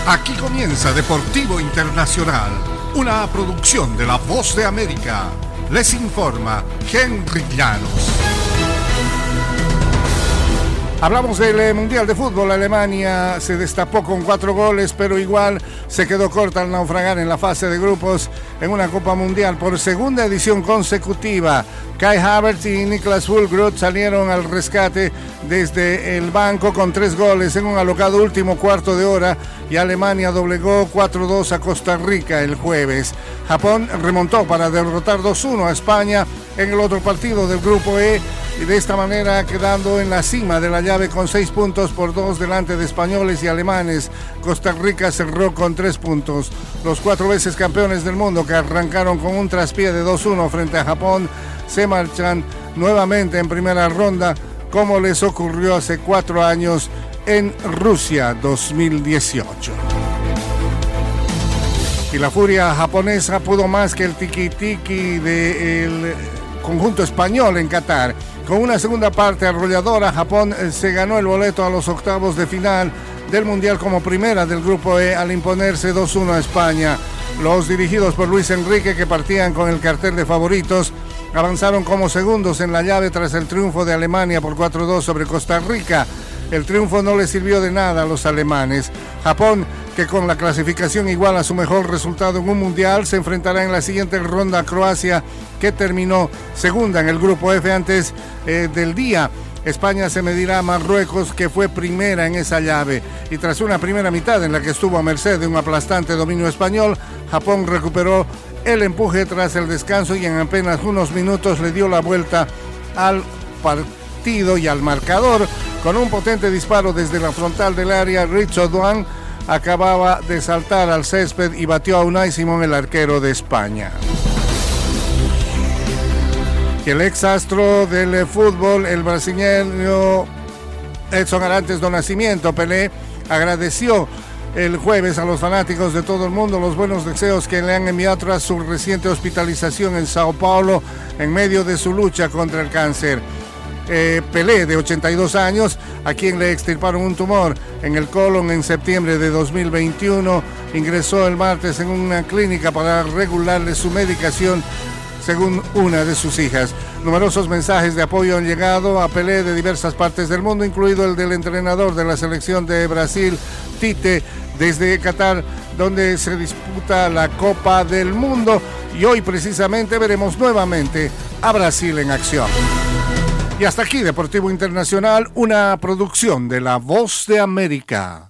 Aquí comienza Deportivo Internacional, una producción de La Voz de América. Les informa Henry Llanos. Hablamos del Mundial de Fútbol. Alemania se destapó con 4 goles, pero igual se quedó corta al naufragar en la fase de grupos en una Copa Mundial por segunda edición consecutiva. Kai Havertz y Niklas Füllkrug salieron al rescate desde el banco con 3 goles en un alocado último cuarto de hora y Alemania doblegó 4-2 a Costa Rica el jueves. Japón remontó para derrotar 2-1 a España en el otro partido del grupo E y de esta manera quedando en la cima de la llave con 6 puntos por 2 delante de españoles y alemanes. Costa Rica cerró con 3 puntos. Los 4 veces campeones del mundo que arrancaron con un traspié de 2-1 frente a Japón se marchan nuevamente en primera ronda, como les ocurrió hace 4 años en Rusia 2018. Y la furia japonesa pudo más que el tiki-tiki del conjunto español en Qatar. Con una segunda parte arrolladora, Japón se ganó el boleto a los octavos de final del Mundial como primera del Grupo E al imponerse 2-1 a España. Los dirigidos por Luis Enrique, que partían con el cartel de favoritos, avanzaron como segundos en la llave tras el triunfo de Alemania por 4-2 sobre Costa Rica. El triunfo no les sirvió de nada a los alemanes. Japón, que con la clasificación igual a su mejor resultado en un mundial, se enfrentará en la siguiente ronda a Croacia, que terminó segunda en el grupo F antes del día. España se medirá a Marruecos, que fue primera en esa llave. Y tras una primera mitad en la que estuvo a merced de un aplastante dominio español, Japón recuperó el empuje tras el descanso y en apenas unos minutos le dio la vuelta al partido y al marcador. Con un potente disparo desde la frontal del área, Richard Duan acababa de saltar al césped y batió a Unai Simón, el arquero de España. Y el ex astro del fútbol, el brasileño Edson Arantes do Nascimento, Pelé, agradeció el jueves a los fanáticos de todo el mundo los buenos deseos que le han enviado tras su reciente hospitalización en Sao Paulo en medio de su lucha contra el cáncer. Pelé, de 82 años, a quien le extirparon un tumor en el colon en septiembre de 2021, ingresó el martes en una clínica para regularle su medicación, según una de sus hijas. Numerosos mensajes de apoyo han llegado a Pelé de diversas partes del mundo, incluido el del entrenador de la selección de Brasil, Tite, desde Qatar, donde se disputa la Copa del Mundo. Y hoy precisamente veremos nuevamente a Brasil en acción. Y hasta aquí Deportivo Internacional, una producción de La Voz de América.